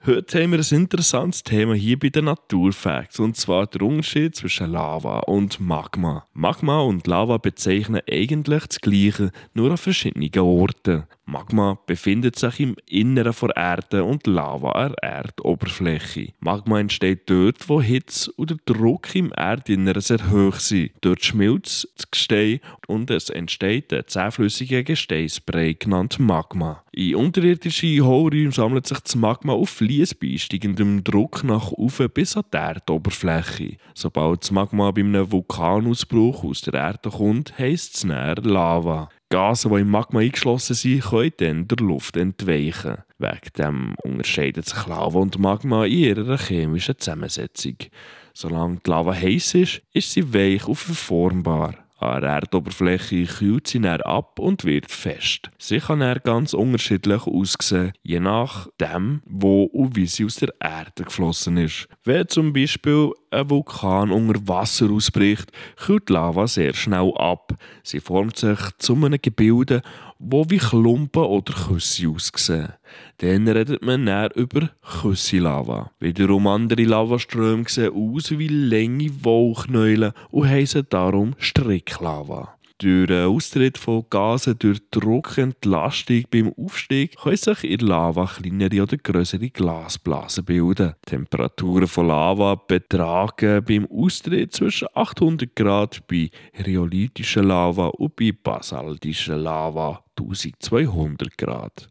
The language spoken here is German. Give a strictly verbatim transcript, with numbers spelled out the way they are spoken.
Heute haben wir ein interessantes Thema hier bei den Naturfacts, und zwar der Unterschied zwischen Lava und Magma. Magma und Lava bezeichnen eigentlich das Gleiche, nur an verschiedenen Orten. Magma befindet sich im Inneren der Erde und Lava an der Erdoberfläche. Magma entsteht dort, wo Hitze oder Druck im Erdinneren sehr hoch sind. Dort schmilzt das Gestein und es entsteht ein zähflüssiger Gesteinsbrei, genannt Magma. In unterirdischen Hohlräumen sammelt sich das Magma auf Fliessbein steigendem Druck nach oben bis an die Erdoberfläche. Sobald das Magma bei einem Vulkanausbruch aus der Erde kommt, heisst es näher Lava. Gase, die im Magma eingeschlossen sind, können dann der Luft entweichen. Wegen dem unterscheiden sich Lava und Magma in ihrer chemischen Zusammensetzung. Solange die Lava heiß ist, ist sie weich und verformbar. An der Erdoberfläche kühlt sie dann ab und wird fest. Sie kann dann ganz unterschiedlich aussehen, je nachdem, wo und wie sie aus der Erde geflossen ist. Wenn zum Beispiel ein Vulkan unter Wasser ausbricht, kühlt die Lava sehr schnell ab. Sie formt sich zu einem Gebilde, wo wie Klumpen oder Küsse aussehen. Dann redet man dann über Küsse-Lava. Wiederum andere Lavaströme sehen aus wie lange Wollknäule und heissen darum Stricklava. Durch den Austritt von Gasen durch Druckentlastung beim Aufstieg können sich in Lava kleinere oder größere Glasblasen bilden. Die Temperaturen von Lava betragen beim Austritt zwischen achthundert Grad bei rhyolitischer Lava und bei basaltischer Lava eintausendzweihundert Grad.